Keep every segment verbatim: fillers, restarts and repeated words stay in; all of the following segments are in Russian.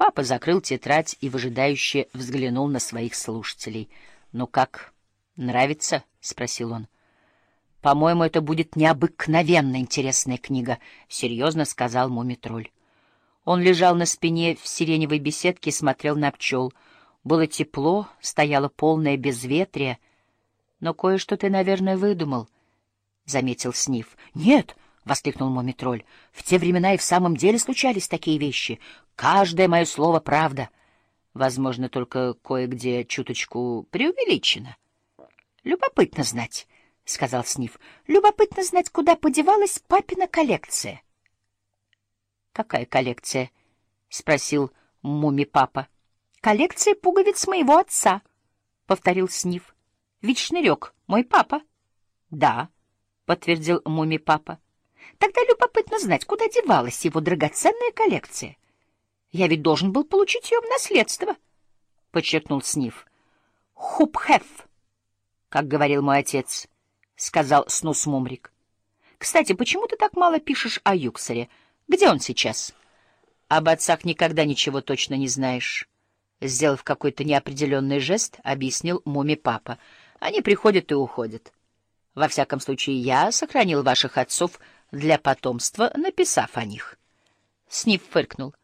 Папа закрыл тетрадь и выжидающе взглянул на своих слушателей. — Ну как, нравится? — спросил он. — По-моему, это будет необыкновенно интересная книга, — серьезно сказал Мумий-тролль. Он лежал на спине в сиреневой беседке и смотрел на пчел. Было тепло, стояло полное безветрие. — Но кое-что ты, наверное, выдумал, — заметил Сниф. — Нет! — воскликнул Мумий-тролль. — В те времена и в самом деле случались такие вещи. Каждое мое слово — правда. Возможно, только кое-где чуточку преувеличено. — Любопытно знать, — сказал Сниф. — Любопытно знать, куда подевалась папина коллекция. — Какая коллекция? — спросил Муми-папа. — Коллекция пуговиц моего отца, — повторил Сниф. — Ведь Шнырек мой папа. — Да, — подтвердил Муми-папа. — Тогда любопытно знать, куда девалась его драгоценная коллекция. Я ведь должен был получить ее в наследство, — подчеркнул Сниф. — Хуп-хеф, как говорил мой отец, — сказал Снус-Мумрик. — Кстати, почему ты так мало пишешь о Юксере? Где он сейчас? — Об отцах никогда ничего точно не знаешь. Сделав какой-то неопределенный жест, объяснил Муми-папа. Они приходят и уходят. Во всяком случае, я сохранил ваших отцов для потомства, написав о них. Сниф фыркнул.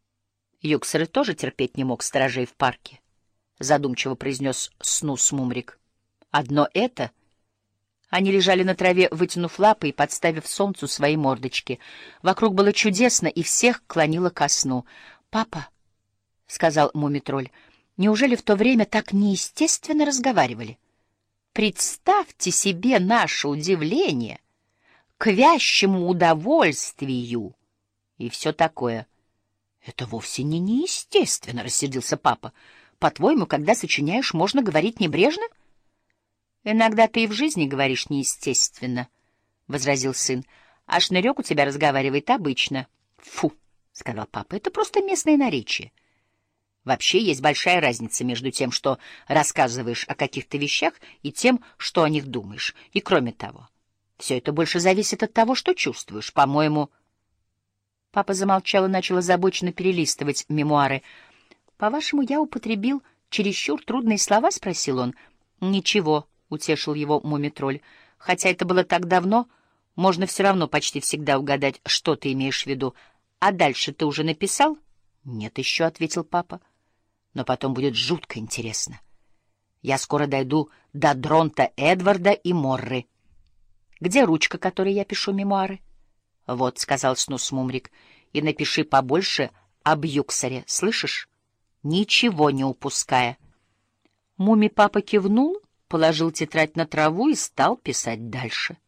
Юксеры тоже терпеть не мог сторожей в парке, — задумчиво произнес Снус-Мумрик. Одно это... Они лежали на траве, вытянув лапы и подставив солнцу свои мордочки. Вокруг было чудесно, и всех клонило ко сну. — Папа, — сказал Мумий-тролль, — неужели в то время так неестественно разговаривали? Представьте себе наше удивление, к вящему удовольствию и все такое. — Это вовсе не неестественно, — рассердился папа. — По-твоему, когда сочиняешь, можно говорить небрежно? — Иногда ты и в жизни говоришь неестественно, — возразил сын. — А Шнырек у тебя разговаривает обычно. — Фу, — сказал папа, — это просто местное наречие. Вообще есть большая разница между тем, что рассказываешь о каких-то вещах, и тем, что о них думаешь. И кроме того, все это больше зависит от того, что чувствуешь. По-моему... Папа замолчал и начал озабоченно перелистывать мемуары. — По-вашему, я употребил чересчур трудные слова? — спросил он. — Ничего, — утешил его Мумий-тролль. — Хотя это было так давно, можно все равно почти всегда угадать, что ты имеешь в виду. А дальше ты уже написал? — Нет еще, — ответил папа. — Но потом будет жутко интересно. Я скоро дойду до Дронта Эдварда и Морры. Где ручка, которой я пишу мемуары? — Вот, — сказал Снус-Мумрик, — и напиши побольше об Юксере, слышишь? Ничего не упуская. Муми-папа кивнул, положил тетрадь на траву и стал писать дальше.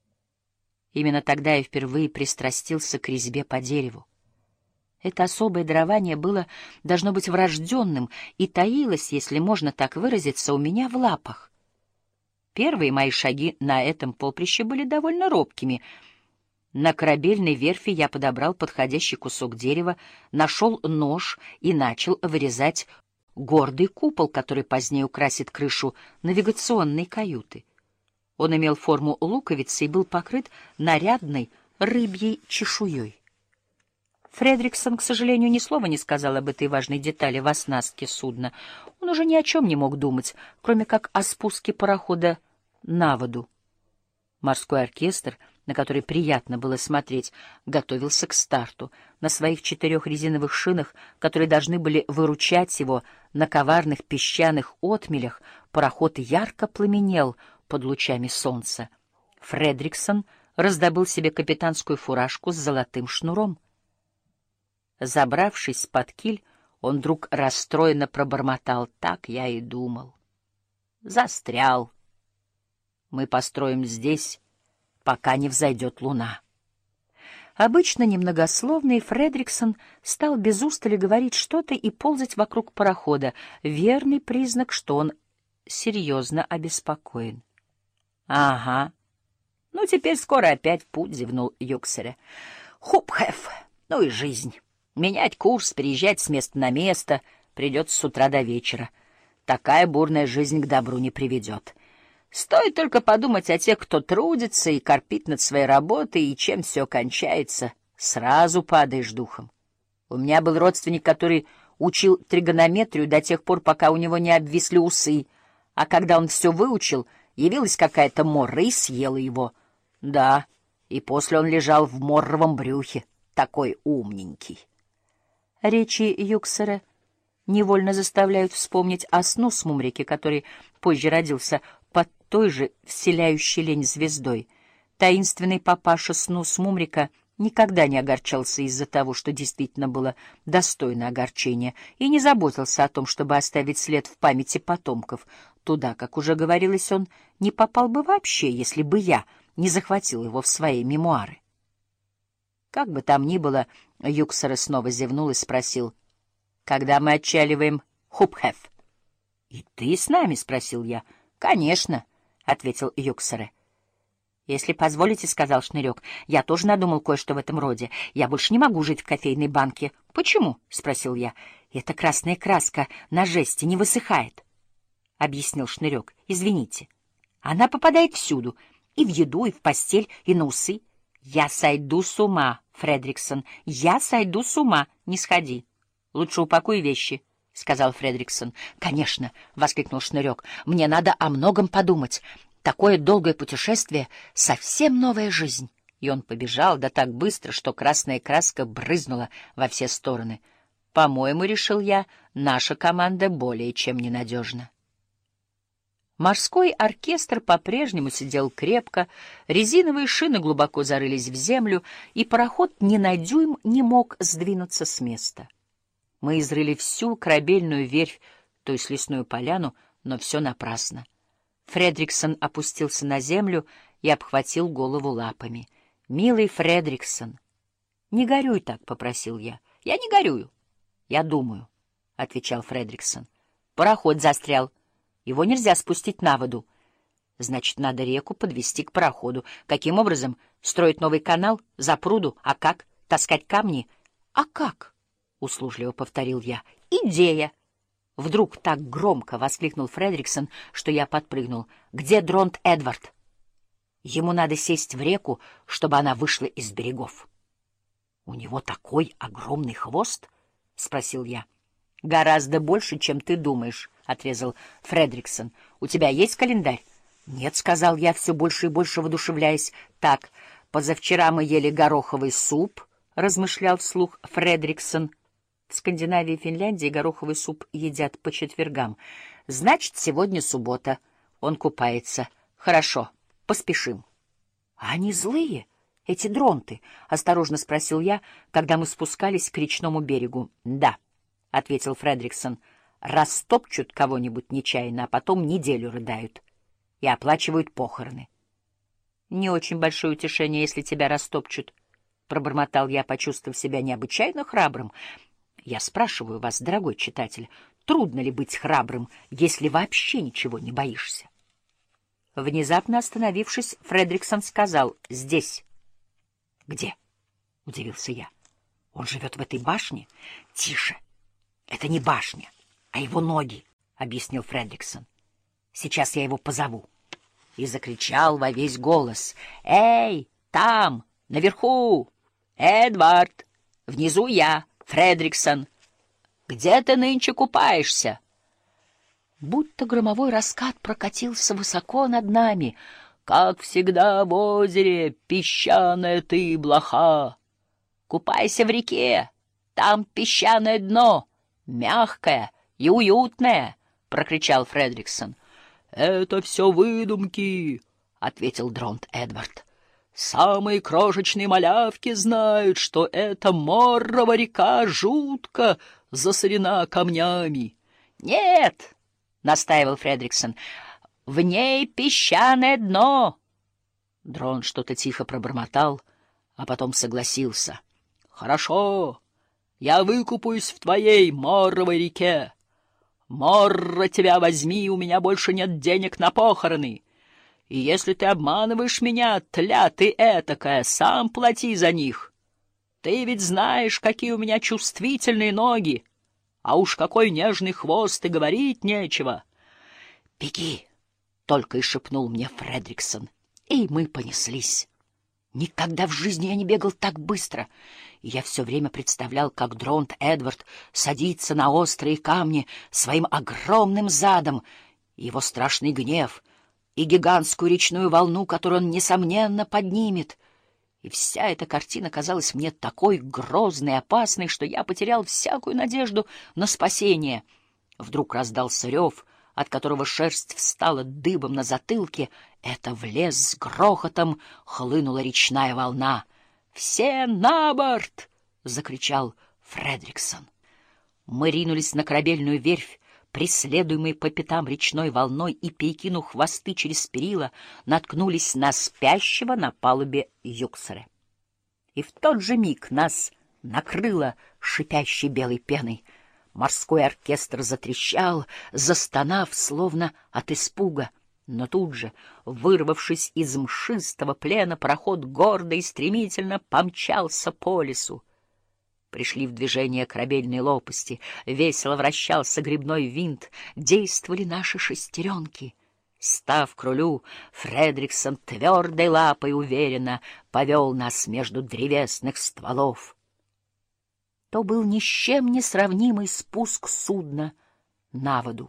Именно тогда я впервые пристрастился к резьбе по дереву. Это особое дарование было, должно быть, врожденным и таилось, если можно так выразиться, у меня в лапах. Первые мои шаги на этом поприще были довольно робкими. На корабельной верфи я подобрал подходящий кусок дерева, нашел нож и начал вырезать гордый купол, который позднее украсит крышу навигационной каюты. Он имел форму луковицы и был покрыт нарядной рыбьей чешуей. Фредриксон, к сожалению, ни слова не сказал об этой важной детали в оснастке судна. Он уже ни о чем не мог думать, кроме как о спуске парохода на воду. Морской оркестр, на который приятно было смотреть, готовился к старту. На своих четырех резиновых шинах, которые должны были выручать его на коварных песчаных отмелях, пароход ярко пламенел под лучами солнца. Фредриксон раздобыл себе капитанскую фуражку с золотым шнуром. Забравшись под киль, он вдруг расстроенно пробормотал: «Так я и думал. Застрял. Мы построим здесь, пока не взойдет луна». Обычно немногословный Фредриксон стал без устали говорить что-то и ползать вокруг парохода, верный признак, что он серьезно обеспокоен. — Ага. Ну, теперь скоро опять в путь, — зевнул Юксере. — Хуп-хеф, ну и жизнь. Менять курс, переезжать с места на место придется с утра до вечера. Такая бурная жизнь к добру не приведет. Стоит только подумать о тех, кто трудится и корпит над своей работой, и чем все кончается, сразу падаешь духом. У меня был родственник, который учил тригонометрию до тех пор, пока у него не обвисли усы, а когда он все выучил, явилась какая-то морра и съела его. Да, и после он лежал в морровом брюхе, такой умненький. Речи Юксера невольно заставляют вспомнить о Снус-Мумрике, который позже родился под той же вселяющей лень звездой. Таинственный папаша Снус-Мумрика никогда не огорчался из-за того, что действительно было достойно огорчения, и не заботился о том, чтобы оставить след в памяти потомков. Туда, как уже говорилось, он не попал бы вообще, если бы я не захватил его в свои мемуары. Как бы там ни было, Юксера снова зевнул и спросил: «Когда мы отчаливаем Хупхеф?» «И ты с нами?» — спросил я. «Конечно», — ответил Юксера. «Если позволите, — сказал Шнырек, — я тоже надумал кое-что в этом роде. Я больше не могу жить в кофейной банке». «Почему?» — спросил я. «Эта красная краска на жести не высыхает», — объяснил Шнырек. «Извините. Она попадает всюду, и в еду, и в постель, и на усы. Я сойду с ума, Фредриксон, я сойду с ума. Не сходи. Лучше упакуй вещи», — сказал Фредриксон. «Конечно», — воскликнул Шнырек, — «мне надо о многом подумать. Такое долгое путешествие — совсем новая жизнь». И он побежал, да так быстро, что красная краска брызнула во все стороны. По-моему, решил я, наша команда более чем ненадежна. Морской оркестр по-прежнему сидел крепко, резиновые шины глубоко зарылись в землю, и пароход ни на дюйм не мог сдвинуться с места. Мы изрыли всю корабельную верфь, то есть лесную поляну, но все напрасно. Фредриксон опустился на землю и обхватил голову лапами. «Милый Фредриксон, не горюй так», — попросил я. «Я не горюю, я думаю», — отвечал Фредриксон. «Пароход застрял. Его нельзя спустить на воду. Значит, надо реку подвести к пароходу. Каким образом? Строить новый канал? Запруду? А как? Таскать камни? А как?» — услужливо повторил я. «Идея!» Вдруг так громко воскликнул Фредриксон, что я подпрыгнул. «Где Дронт Эдвард? Ему надо сесть в реку, чтобы она вышла из берегов». «У него такой огромный хвост?» — спросил я. «Гораздо больше, чем ты думаешь», — отрезал Фредриксон. «У тебя есть календарь?» «Нет», — сказал я, все больше и больше воодушевляясь. «Так, позавчера мы ели гороховый суп», — размышлял вслух Фредриксон. В Скандинавии и Финляндии гороховый суп едят по четвергам. «Значит, сегодня суббота. Он купается. Хорошо, поспешим». «А они злые, эти дронты?» — осторожно спросил я, когда мы спускались к речному берегу. «Да», — ответил Фредриксон, — «растопчут кого-нибудь нечаянно, а потом неделю рыдают и оплачивают похороны». «Не очень большое утешение, если тебя растопчут», — пробормотал я, почувствовав себя необычайно храбрым. Я спрашиваю вас, дорогой читатель, трудно ли быть храбрым, если вообще ничего не боишься? Внезапно остановившись, Фредриксон сказал: «Здесь». «Где?» — удивился я. «Он живет в этой башне?» «Тише! Это не башня, а его ноги», — объяснил Фредриксон. «Сейчас я его позову». И закричал во весь голос: «Эй, там, наверху! Эдвард! Внизу я, Фредриксон! Где ты нынче купаешься?» Будто громовой раскат прокатился высоко над нами. «Как всегда в озере, песчаная ты блоха! Купайся в реке, там песчаное дно, мягкое и уютное!» — прокричал Фредриксон. «Это все выдумки», — ответил Дронт Эдвард. «Самые крошечные малявки знают, что эта Моррова река жутко засорена камнями». «Нет», — настаивал Фредриксон, — «в ней песчаное дно». Дрон что-то тихо пробормотал, а потом согласился. «Хорошо, я выкупаюсь в твоей Морровой реке. Морра, тебя возьми, у меня больше нет денег на похороны. И если ты обманываешь меня, тля ты этакая, сам плати за них. Ты ведь знаешь, какие у меня чувствительные ноги, а уж какой нежный хвост, и говорить нечего». «Беги!» — только и шепнул мне Фредриксон, и мы понеслись. Никогда в жизни я не бегал так быстро, и я все время представлял, как Дронт Эдвард садится на острые камни своим огромным задом, и его страшный гнев, и гигантскую речную волну, которую он, несомненно, поднимет. И вся эта картина казалась мне такой грозной и опасной, что я потерял всякую надежду на спасение. Вдруг раздался рев, от которого шерсть встала дыбом на затылке. Это в лес с грохотом хлынула речная волна. «Все на борт!» — закричал Фредриксон. Мы ринулись на корабельную верфь, преследуемые по пятам речной волной, и, перекинув хвосты через перила, наткнулись на спящего на палубе юксера. И в тот же миг нас накрыло шипящей белой пеной. Морской оркестр затрещал, застонав, словно от испуга. Но тут же, вырвавшись из мшистого плена, пароход гордо и стремительно помчался по лесу. Пришли в движение корабельные лопасти, весело вращался гребной винт, действовали наши шестеренки. Став к рулю, Фредриксон твердой лапой уверенно повел нас между древесных стволов. То был ни с чем не сравнимый спуск судна на воду.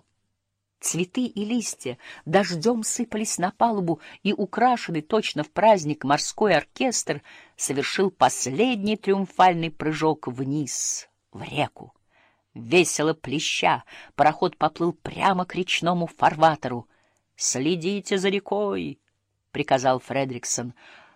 Цветы и листья дождем сыпались на палубу, и украшенный точно в праздник морской оркестр совершил последний триумфальный прыжок вниз, в реку. Весело плеща, пароход поплыл прямо к речному фарватеру. «Следите за рекой!» — приказал Фредриксон.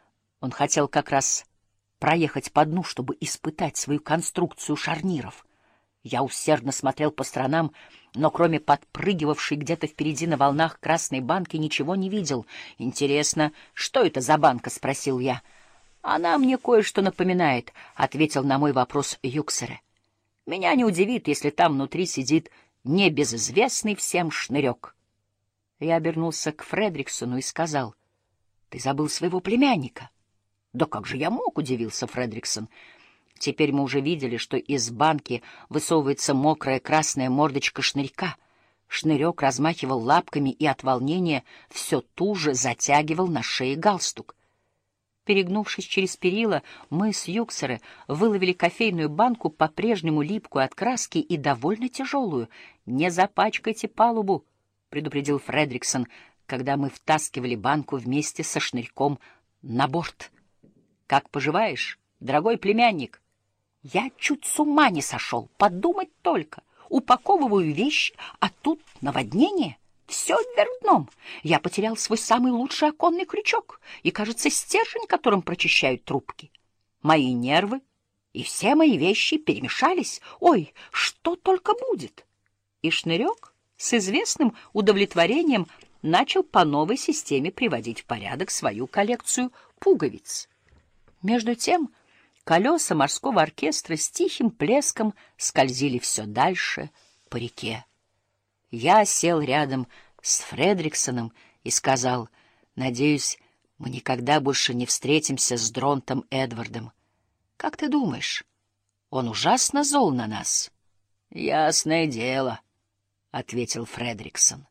Он хотел как раз проехать по дну, чтобы испытать свою конструкцию шарниров. Я усердно смотрел по сторонам, но кроме подпрыгивавшей где-то впереди на волнах красной банки ничего не видел. «Интересно, что это за банка?» — спросил я. «Она мне кое-что напоминает», — ответил на мой вопрос юксера. «Меня не удивит, если там внутри сидит небезызвестный всем шнырек». Я обернулся к Фредриксону и сказал: «Ты забыл своего племянника». «Да как же я мог?» — удивился Фредриксон. Теперь мы уже видели, что из банки высовывается мокрая красная мордочка шнырька. Шнырек размахивал лапками и от волнения все туже затягивал на шее галстук. Перегнувшись через перила, мы с юксера выловили кофейную банку, по-прежнему липкую от краски и довольно тяжелую. «Не запачкайте палубу», — предупредил Фредриксон, когда мы втаскивали банку вместе со шнырьком на борт. «Как поживаешь, дорогой племянник?» Я чуть с ума не сошел, подумать только. Упаковываю вещи, а тут наводнение. Все вверх дном. Я потерял свой самый лучший оконный крючок и, кажется, стержень, которым прочищают трубки. Мои нервы и все мои вещи перемешались. Ой, что только будет! И шнырек с известным удовлетворением начал по новой системе приводить в порядок свою коллекцию пуговиц. Между тем колеса морского оркестра с тихим плеском скользили все дальше по реке. Я сел рядом с Фредриксоном и сказал: «Надеюсь, мы никогда больше не встретимся с Дронтом Эдвардом. Как ты думаешь, он ужасно зол на нас?» «Ясное дело», — ответил Фредриксон.